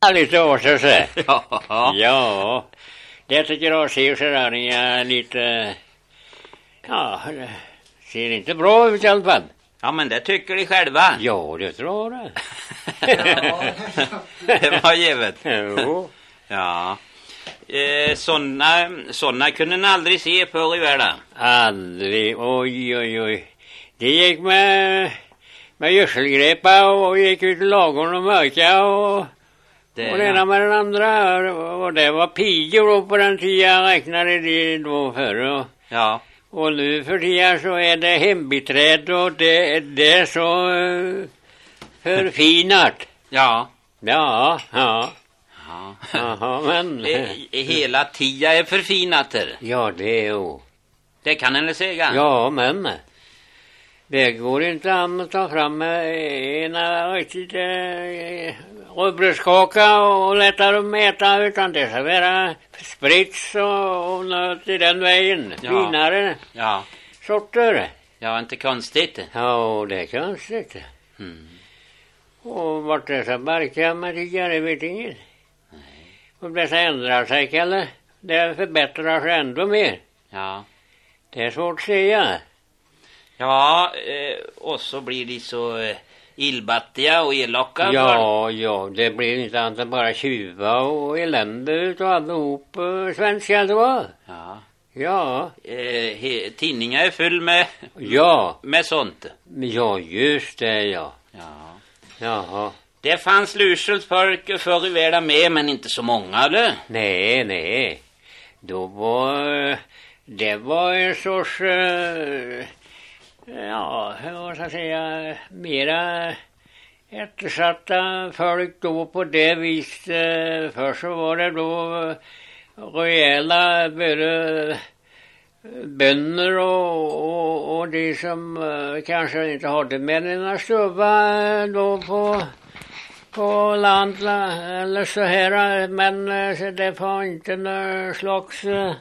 Lite åter sig. Ja. Ja, det tycker jag ser sådär lite... Ja, det ser inte bra ut i alla fall. Ja, men det tycker de själva. Ja, det tror jag. Det var givet. Jo. Ja. Såna kunde ni aldrig se förr i världen. Aldrig, oj. Det gick med gödselgrepa och gick ut i lagorn och mörka och det ena med den andra. Och det var pigor då på den tiden jag räknade det då förr. Ja. Och nu för tiden så är det hembiträd och det är så förfinat. Ja. Ja. Ja. Men... Hela tiden är förfinater. Ja, det är ju. Det kan en säga. Ja, men det går inte an att ta fram en riktigt rödbrödskaka och lätta dem äta, utan det ska vara sprits och något i den vägen. Ja. Finare sorter. Ja, inte konstigt. Ja, det är konstigt. Och vart det så barka med tidigare vet inget. Och det ska ändra sig, eller? Det förbättrar sig ändå mer. Ja. Det är svårt att säga. Ja, och så blir de så illbattiga och elaka. Ja, det blir inte annat bara tjuva och elände utav allihop svenskar då. Ja. Ja. Tidningar är full med sånt. Ja, just det, ja. Jaha. Det fanns lusels folk förr i världen med, men inte så många, eller? Nej. Då det var en sorts, vad ska jag säga, mera eftersatta folk då på det viset. Först så var det då rejäla både bönder och de som kanske inte hade med en stuva då på land eller så här, men så det var inte någon slags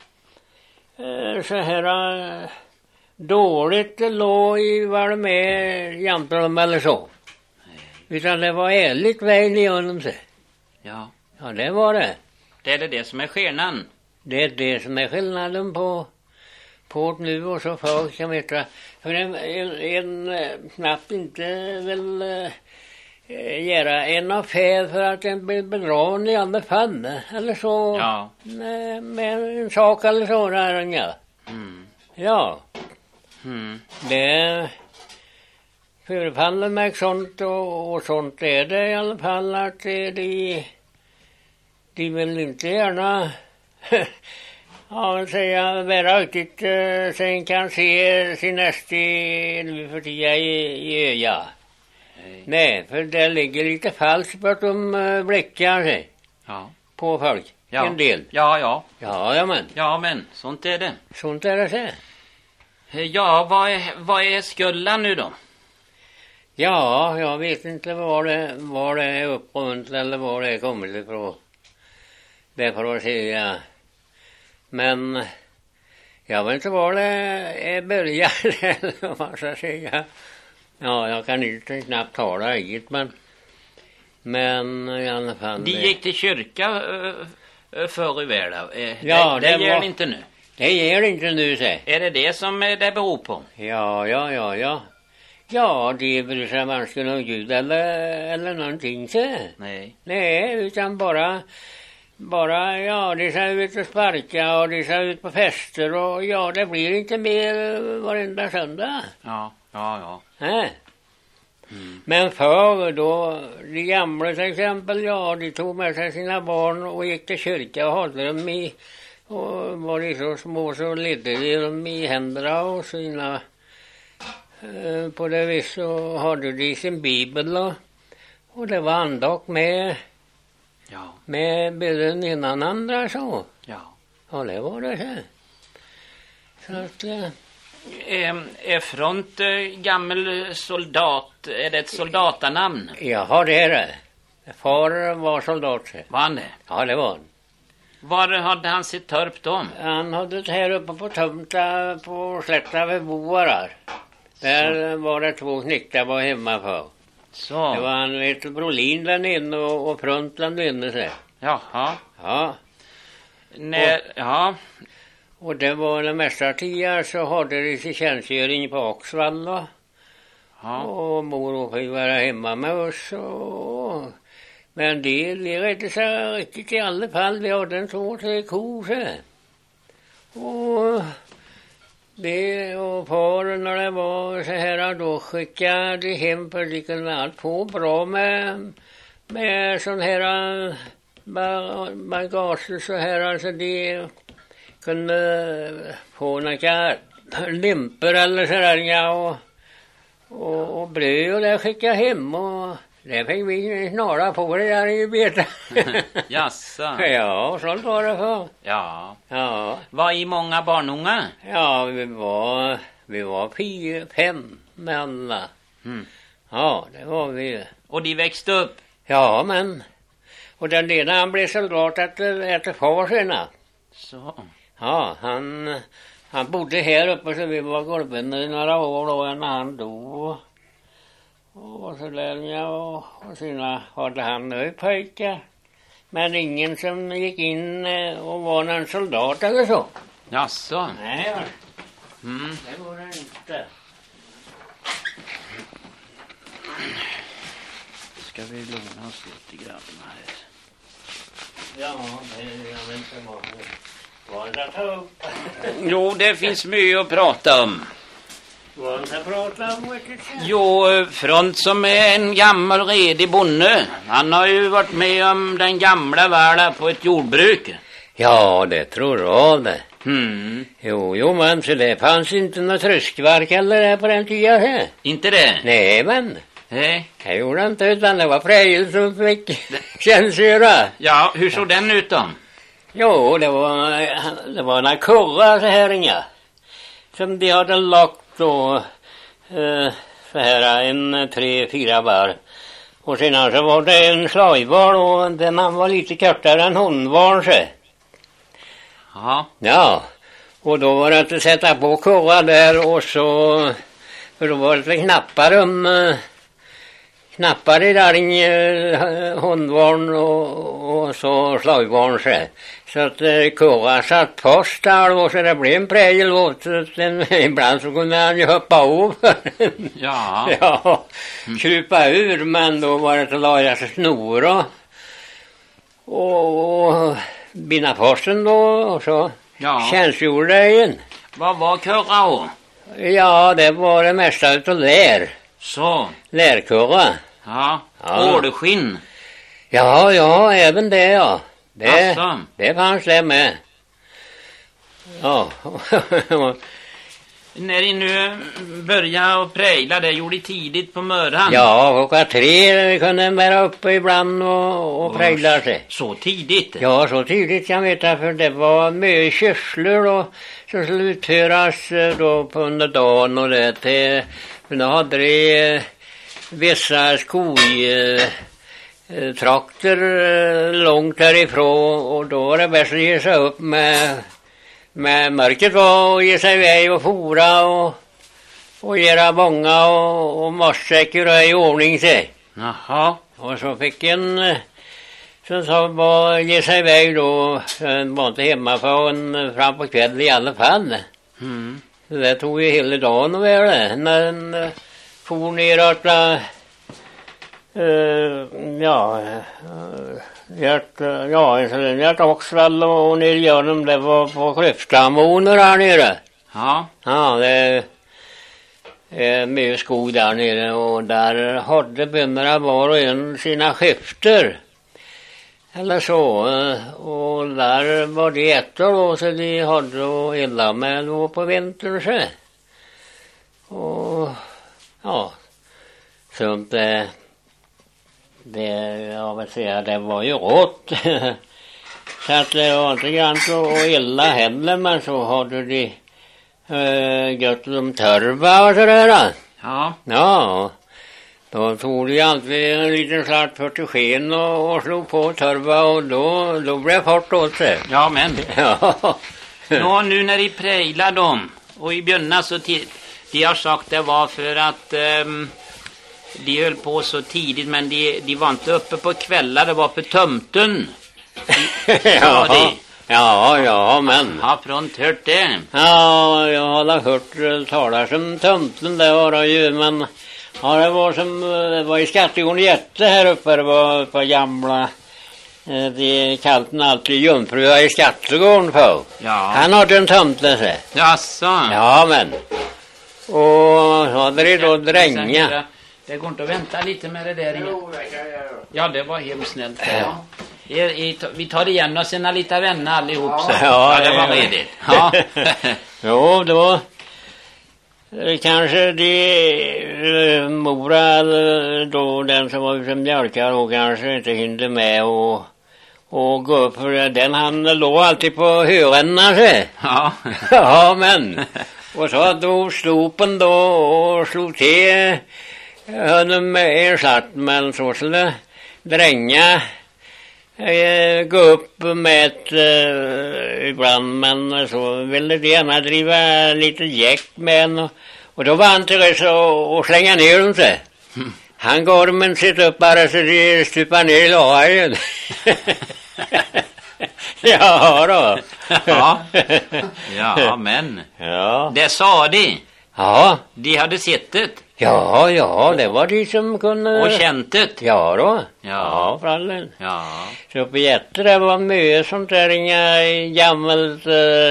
så här dåligt låg i vad de är jämte dem eller så. Utan det var ärligt väl i honom sig. Ja, det var det. Det är det som är skillnaden. Det är det som är skillnaden på nu och så förr, kan vi veta. För en knappt inte väl göra en affär för att den blir bedragen i alla fall. Eller så. Ja. Med en sak eller så där. Ja. Ja. Det förefaller mig sånt och sånt är det i alla fall att de vill inte gärna vara riktigt sen kan se sin nästa nu för tiden i öja. Nej, för det ligger lite falskt på att de blickar sig på folk. En del. Ja, men. Ja, men sånt är det. Sånt är det så. Ja, vad är skulden nu då? Ja, jag vet inte var det är upprunt eller var det är kommit ifrån. Det får jag säga. Men jag vet inte var det är börjat eller vad ska jag säga. Ja, jag kan inte knappt tala eget, men i alla fall. De gick till kyrka förr i världen. Ja, det gör det inte nu. Det gör det inte nu, säg. Är det som det beror på? Ja. Ja, det bryr sig varken om Gud eller någonting, säg. Nej, utan bara de ska ut och sparka och de ska ut på fester och det blir inte mer varenda söndag. Ja. Men förr då, de gamla till exempel, de tog med sig sina barn och gick till kyrka och hade dem i, och var de så små så ledde de dem i händerna och sina, på det vis så hade de sin bibel och det var andakt med bilden innan andra så. Ja, det var det så att... Är Front gammal soldat? Är det ett soldatanamn? Ja, det är det. Far var soldat. Var han det? Ja, det var han. Var hade han sitt torp då? Han hade det här uppe på Tomta på släkta vid Boarar. Där var det 2 knickar var hemma för. Så. Det var han vet Brolin där inne och Frontland där inne så. Jaha. Ja. Ja. Och det var den mesta tiden så hade de sin tjänstgöring på Oxvall. Ja. Och mor och fick vara hemma med oss. Men det räddade sig riktigt i alla fall. Vi hade en 2-3 kor så. Och det och far när det var så här då skickade de hem för de kunde allt få bra med sån här bagage så här alltså de kunde få några limper eller sådär ja och bröd och det skickade hem och det fick vi snara på det där i beta. Jaså. Ja, sånt var det för. Ja. Ja. Var i många barnungar? Ja, vi var 4-5 män. Ja, det var vi. Och de växte upp? Ja, men. Och den ena han blev soldat efter far sina. Så. Ja, han bodde här uppe så vi var golvvänner i några år då när han dog. Och så där ja, och sina hade han nu pojkar. Men ingen som gick in och var någon soldat eller så. Jaså. Nej, Mm. det var det inte. Ska vi låna oss lite grabbarna här? Ja, jag vet inte vad det tar upp. Jo, det finns mycket att prata om. Vad ska prata om? Jo, Front som är en gammal redig bonde. Han har ju varit med om den gamla världen på ett jordbruk. Ja, det tror jag det. Mm. Jo, men så det fanns inte något tröskverk eller det på den tiden här. Inte det? Nej, men. Nej. Det gjorde inte utan det var Frejel som fick tjänstgöra. Ja, hur såg den ut då? Jo, det var några kurrar så här inga. Som de hade lagt då så här en 3-4 var. Och sedan så var det en slajval och den var lite kortare än hundval så. Ja. Ja, och då var det att sätta på kurrar där och så, för då var det knappar i där hundvarn och så slagvarn så att kurrar satt fast där och så det blev en prägel åt ibland så kunde han ju hoppa av. Ja. Ja, krypa ur men då var det att laga sig snor och binda posten då och så tjänstgjorde jag igen. Vad var kurra då? Ja, det var det mesta utav lär. Så. Lärkurra. Ja. Ålskinn. Ja, även det ja. Asså. Det fanns det med. Ja. När ni nu började att prägla det gjorde tidigt på morgonen. Ja, 3 kunde vara uppe ibland och prägla sig. Så tidigt? Ja, så tidigt kan jag veta för det var mycket kyrslor då som skulle utföras då på under dagen och det till, för då hade det vissa trakter långt därifrån och då var det bäst att ge sig upp med mörkret var och ge sig iväg och fora och göra bånga och matsäckor i ordning sig. Jaha. Och så fick en som sa bara ge sig iväg då, var inte hemma förrän fram på kväll i alla fall. Mm. Det tog ju hela dagen att vara det. När den for neråt Gert Oxvall och ner genom det var på Klyftamåner här nere. Ja. Ja, det är mycket skog där nere och där hade bönderna var och en sina skifter. Eller så. Och där var det ettor då så de hade att elda med då på vintern så. Och ja, sånt jag vill säga, det var ju rått. Så att det var inte grant att elda heller, men så hade de gött som törva och sådär. Ja. Ja, då tog de alltid en liten slatt för sken och slog på törva och då blev fart åt sig. Ja, men. Ja. Nå, nu när de präglar dem och i björna så de har sagt det var för att de höll på så tidigt, men de var inte uppe på kvällar, det var på tomten. Ja, men. Har Front hört det? Ja, jag har hört talas om tomten, det var det ju, men ja, det var i Skattegården Jätte här uppe, det var på gamla, de kallade den alltid jungfrua i Skattegården för. Ja. Han hade en tomte, sig. Jaså? Ja, men. Och så hade det då dränga. Det går inte att vänta lite med det där igen. Ja, det var hemskt snällt. Ja. Vi tar igen oss sina lite vänner allihop. Så. Ja, det var redigt. Ja. Jo, då kanske de Mora, då den som var ute mjölkar, och kanske inte hinner med och gå upp, för den han låg alltid på hörändarna. Ja. Ja, men. Och så då slopen då och slog till honom med en satt, men så skulle dränga gå upp med ett ibland, men så ville de gärna driva lite jäkt med en, och då var han till rätt och slänga ner dem sig. Han gav dem en sitt upp bara så de stupade ner i lagen. Ja då. Ja, men. Ja. Det sa de. Ja. De hade sett det. Ja, det var de som kunde... Och känt det. Ja då. Ja, för allen. Ja. Så på Jätte det var mycket sånt där, inga gammalt...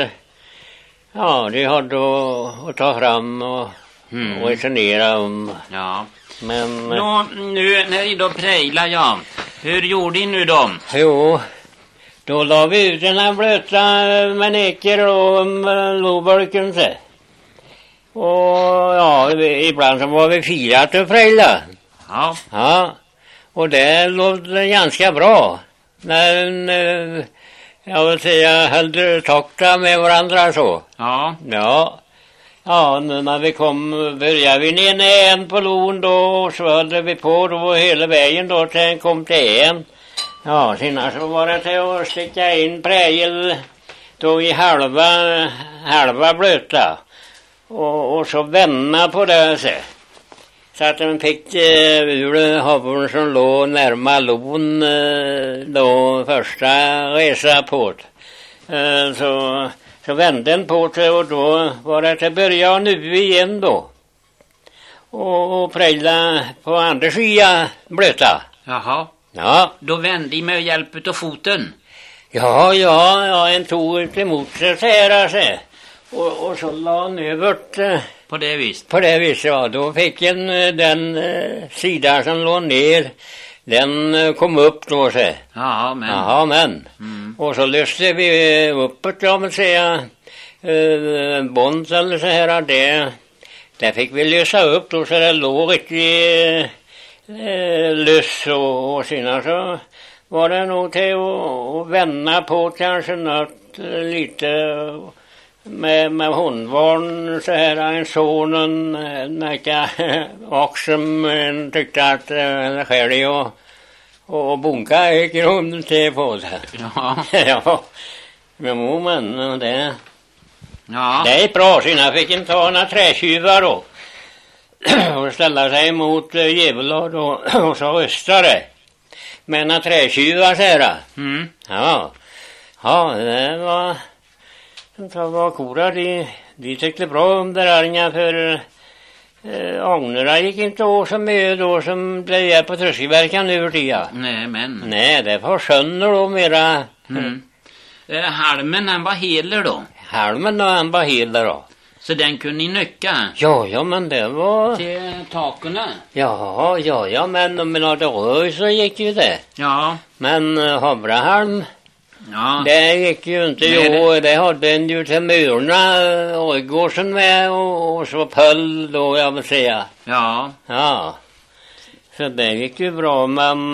ja, de hade att ta fram och resonera om. Ja. Men... Nu när de då prejlar, ja. Hur gjorde ni nu då? Jo, då la vi ut den här blöta maneker och lågburken så. Och ja, ibland så var vi 4 till prejla. Ja. Ja, och det låter ganska bra. När jag vill säga höll takta med varandra så. Ja. Ja, nu när vi började vi ner en på lån då, och så höll vi på då hela vägen då till en kom till en. Ja, senare så var det till att sticka in prägel då i halva blöta. Och så vända på det så att de fick ur havren som låg närmare lån då första resa på det. Så vände den på det, och då var det till börja nu igen då. Och prägla på andra sidan blöta. Jaha. Ja. Då vände de med hjälp av foten. Ja, en tog ut emot sig så här. Och så la han över på det viset. På det viset, ja. Då fick den sidan som låg ner, den kom upp då så. Ja, men. Jaha, men. Och så löste vi uppåt, ja, men säga bond eller så här, det fick vi lösa upp då, så det låg riktigt lös, och senare så var det nog till att vända på kanske något lite med hundvarn så här, en sonen näka också tyckte att skälig och bunka gick runt till på sig. Ja. Ja, men det... Ja. Det är bra, så jag fick inte ta några trätjuvar då. Och ställa sig mot djävular då, och så röstade. Men några trätjuvar, säger jag. Ja, det var kora, de tyckte bra om det där, för ångorna gick inte åt så mycket då som blev på tröskelverkan över tiden. Nej, men. Nej, det var sönder då mera. Halmen, han var heler då? Halmen, han var heler då. Så den kunde ni nycka? Ja, men det var... Till takorna? Ja, men om det rör så gick ju det. Ja. Men havrehalm, ja, det gick ju inte. Jo, det hade en ju till murarna och gåsen med, och så pöll då, jag vill säga. Ja. Ja, så det gick ju bra, men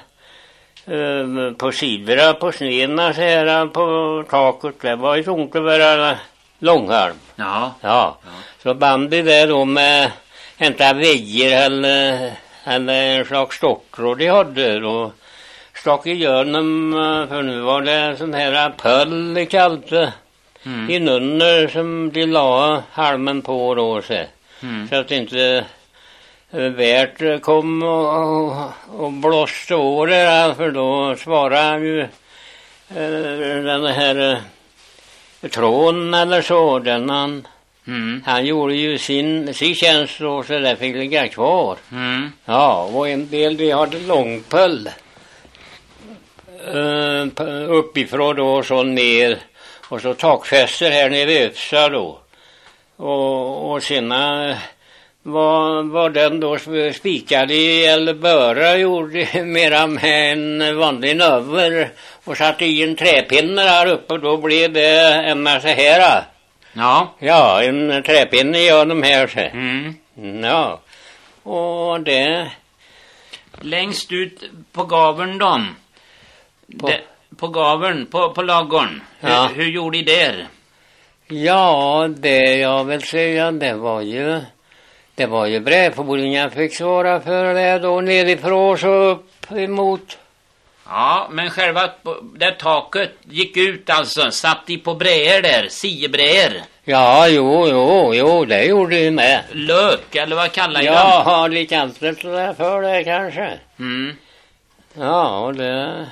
på sidorna, på snedna så här, på taket, det var ju inte bara långhalm. Ja. Så band vi det då med inte väggar eller en slags stockor, och de hade då stack igenom, för nu var det sån här pöll kallt i nunner som de la halmen på då så att inte Bert kom och blåste å det, för då svarade han ju den här tråden eller så, den han gjorde ju sin tjänst då, så där fick ligga kvar. Ja, och en del de hade långpöll uppifrån då och så ner, och så takfäster här nere vid Öpsa då, och sen var den då spikad i eller böra, gjorde mera med en vanlig növer och satte i en träpinne där uppe, och då blev det en så här. Ja, en träpinne gör de här så. Ja, och det längst ut på gaveln på gaveln, på lagorn. Ja. Hur gjorde de där? Ja, det jag vill säga, det var ju brevfordringen fick svara för det då, nerifrån så upp emot. Ja, men själva där taket gick ut alltså, satt de på bräer där, siebräer. Ja, jo, det gjorde vi med. Lök, eller vad kallar jag dem? Ja, lite anställt sådär för det kanske. Ja, och det...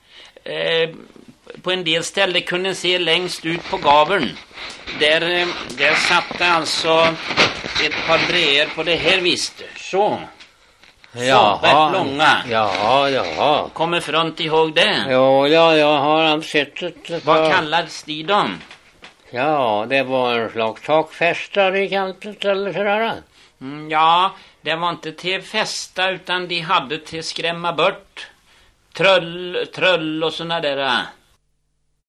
på en del ställen kunde se längst ut på gaveln. Där satt alltså ett par bräer på det här visst. Så. Ja, rätt långa. Ja. Kommer Front ihåg det? Ja, jag har ansett det. Vad kallades de dem? Ja, det var en slags takfästar i kanten eller sådär. Ja, det var inte till fästa, utan de hade till skrämma bort tröll och såna där